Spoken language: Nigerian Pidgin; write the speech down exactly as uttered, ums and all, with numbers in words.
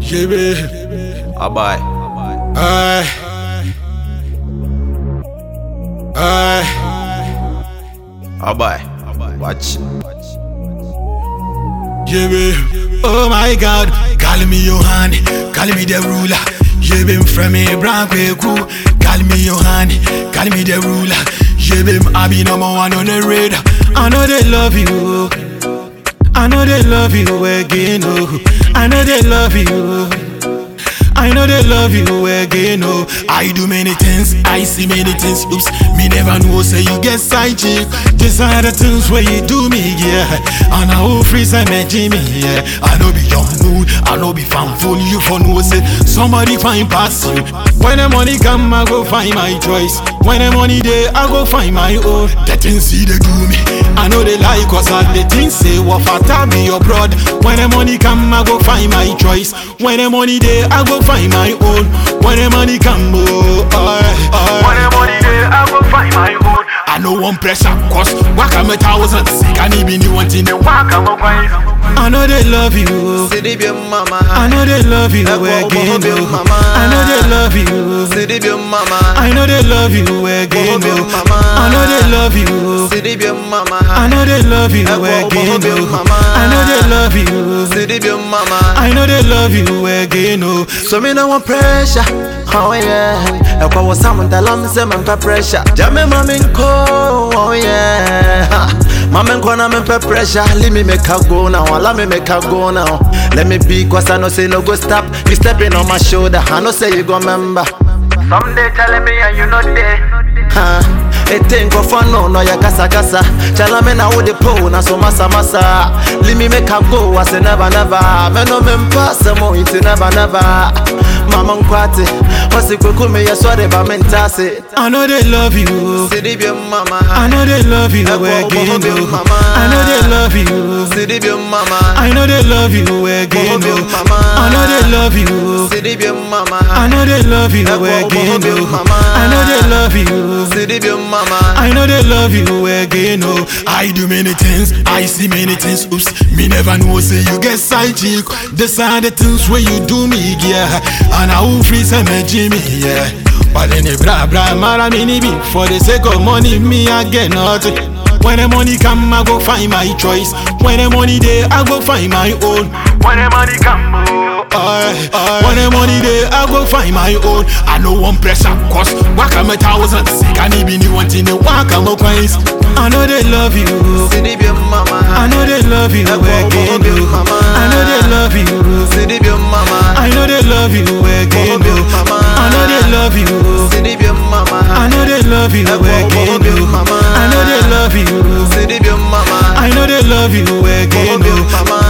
Yeah, baby. Ah, bye. Aye. Aye. Ah, bye. Watch. Yeah, baby. Oh my God, call me Johan, call me the ruler. Yeah, baby, from me, Brown Crew. Call me Johan, call me the ruler. Yeah, baby, I be number one on the radar. I know they love you. I know they love you again. Oh, I know they love you. I know they love you again, oh. I do many things, I see many things. Oops, me never know, say you get side chick. These are the things where you do me, yeah. And I will freeze and make Jimmy, yeah. I know be young mood, I know be fanful. You for no say somebody find pass you. When the money come, I go find my choice. When the money there, I go find my own. The things see they do me, I know they like us. All the things say what fata be your broad. When the money come, I go find my choice. When the money there, I go find my own. When the money come, oh, alright, alright. When the money there, I go find my own. I know one pressure, cause work I'm a thousand sick. I need me new one thing. Walk I'm a wine. I know they love you. Sidibia mama. I know they love you again. I know they love you. Sidibia mama. I know they love you again. I know they love you. Sidibia mama. I know they love you again. I know they love you. Sidibia mama. I know they love you again. Oh, so me no want pressure. Oh yeah. I call someone that I'm saying I'm pressure. Jame mama ko. Oh yeah. Mama ko na me pressure. Let me make her go now. Let me make her go now. Let me be, cause I know say no go stop. You stepping on my shoulder, I know say you go remember. Someday telling me and you not there. Huh? It think of fun, no, no, ya kasa kasa. Chala me na wo de po, na so masa masa. Let me make her go, I say never never. Me no me mpasa mo, it never never. Mama nkwate, wasi kweku me ya sware ba mentase. I know they love you. Sidibia mama. I know they love you again. I know they love you. Sidibia mama. I know they love you again. I know they love you. Sidibia mama. I know they love you again. I know they love you. Sidibia mama. I know they love you again. Oh, I do many things, I see many things. Oops, me never know say you get side chick. These are the things where you do me, yeah. And I will freeze and make Jimmy, yeah. But then the bra bra mara mini be for the sake of money, me I get nothing. When the money come, I go find my choice. When the money there, I go find my own. When the money come, oh, alright, alright. When the money there, I go find my own. I know one pressure, cause work I'm a thousand sick. I need me new one thing, walk I'm a coins. I know they love you. Sidibia mama. I know they love you again. I know they love you. Sidibia mama. I know they love you again. I know they love you. Sidibia mama. I know they love you again. I know they love you. Sidibia mama. I know they love you again.